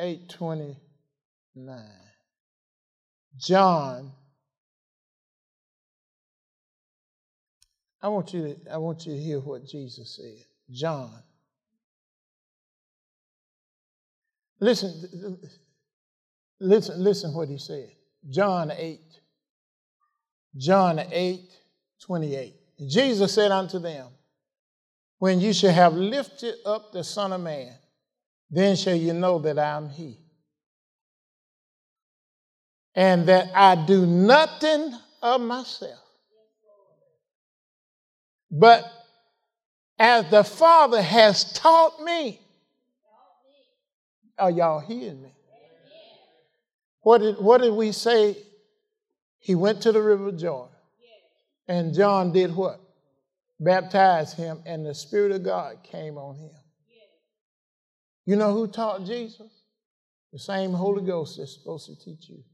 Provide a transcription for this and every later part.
8:29. John, I want you to hear what Jesus said. John. Listen what he said. John 8:28. Jesus said unto them, when you shall have lifted up the Son of Man, then shall you know that I am he. And that I do nothing of myself, but as the Father has taught me. Are y'all hearing me? What did we say? He went to the river Jordan. And John did what? Baptized him, and the Spirit of God came on him. You know who taught Jesus? The same Holy Ghost that's supposed to teach you.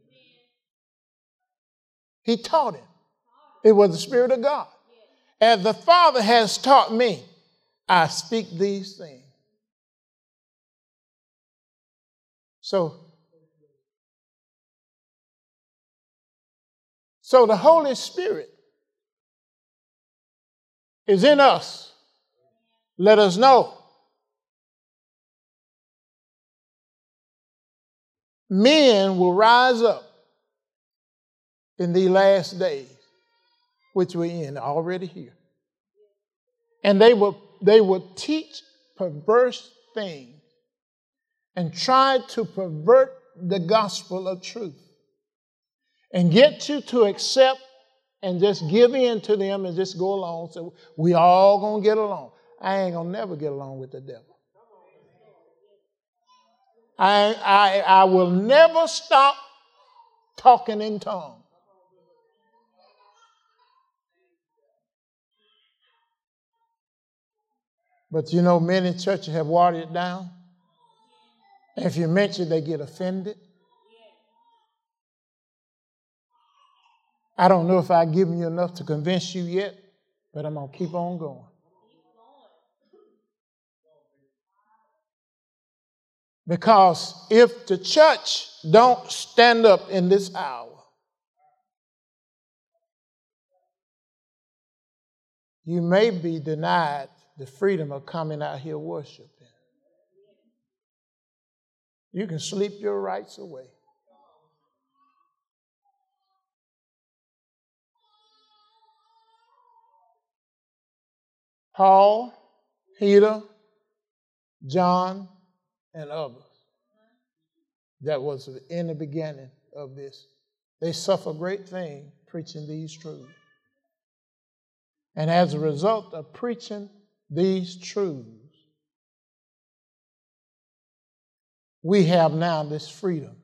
He taught him. It was the Spirit of God. As the Father has taught me, I speak these things. So the Holy Spirit is in us. Let us know. Men will rise up in the last days, which we're in already here. And they will teach perverse things and try to pervert the gospel of truth and get you to accept and just give in to them and just go along. So we all going to get along. I ain't going to never get along with the devil. I will never stop talking in tongues. But you know, many churches have watered it down. If you mention, they get offended. I don't know if I've given you enough to convince you yet, but I'm going to keep on going. Because if the church don't stand up in this hour, you may be denied the freedom of coming out here worshiping. You can sleep your rights away. Paul, Peter, John, and others. That was in the beginning of this. They suffer great things preaching these truths. And as a result of preaching these truths, we have now this freedom.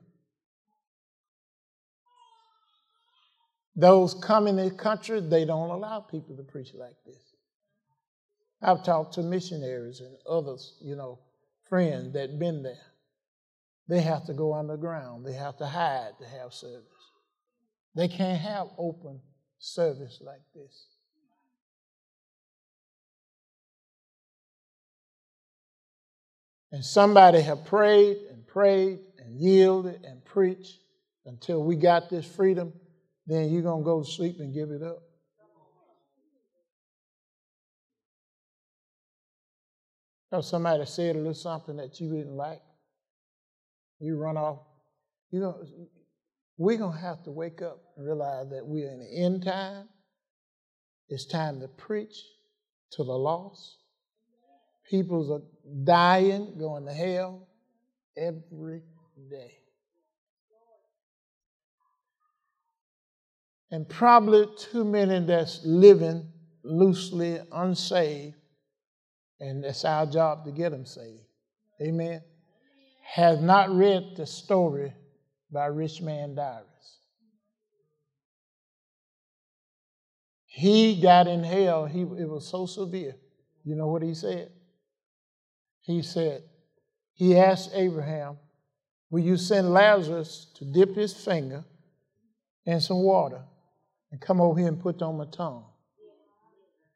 Those coming in the country, they don't allow people to preach like this. I've talked to missionaries and others, friends that been there. They have to go underground. They have to hide to have service. They can't have open service like this. And somebody have prayed and yielded and preached until we got this freedom, then you're going to go to sleep and give it up. Or somebody said a little something that you didn't like. You run off. We're going to have to wake up and realize that we're in the end time. It's time to preach to the lost. People are dying, going to hell every day. And probably too many that's living loosely, unsaved, and it's our job to get them saved. Amen. Has not read the story by Rich Man Diaries. He got in hell. It was so severe. You know what he said? He said, he asked Abraham, will you send Lazarus to dip his finger in some water and come over here and put on my tongue?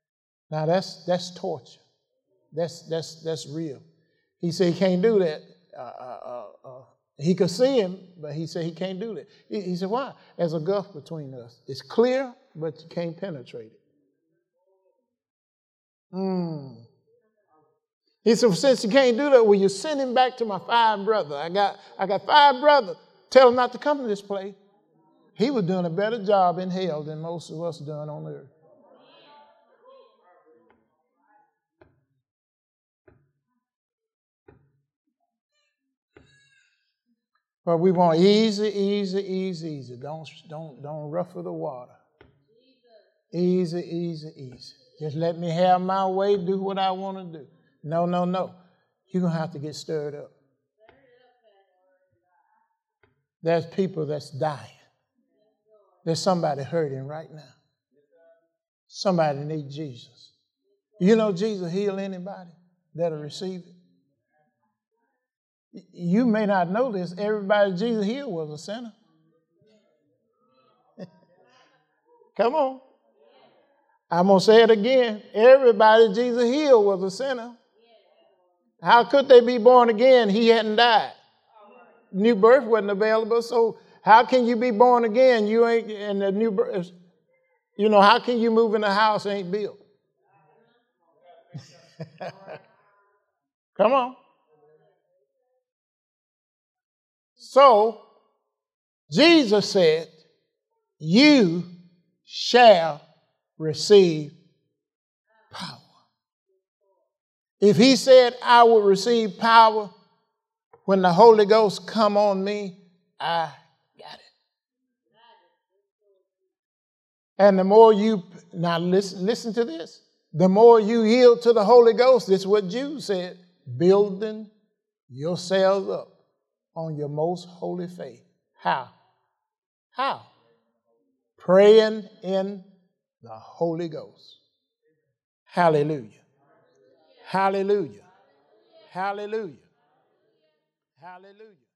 Now that's torture. That's real. He said he can't do that. he could see him, but he said he can't do that. He said, why? There's a gulf between us. It's clear, but you can't penetrate it. He said, well, since you can't do that, will you send him back to my 5 brothers? I got 5 brothers. Tell them not to come to this place. He was doing a better job in hell than most of us doing on earth. But we want easy, easy, easy, easy. Don't ruffle the water. Easy, easy, easy. Just let me have my way, do what I want to do. No, no, no. You're going to have to get stirred up. There's people that's dying. There's somebody hurting right now. Somebody needs Jesus. You know Jesus heal anybody that'll receive it. You may not know this. Everybody Jesus healed was a sinner. Come on. I'm going to say it again. Everybody Jesus healed was a sinner. How could they be born again? He hadn't died. New birth wasn't available. So how can you be born again? You ain't in the new birth. You know, how can you move in a house ain't built? Come on. So, Jesus said, you shall receive power. If he said I will receive power when the Holy Ghost come on me, I got it. And the more you, now listen to this, the more you yield to the Holy Ghost, this is what Jude said, building yourselves up on your most holy faith. How? How? Praying in the Holy Ghost. Hallelujah. Hallelujah. Hallelujah. Hallelujah.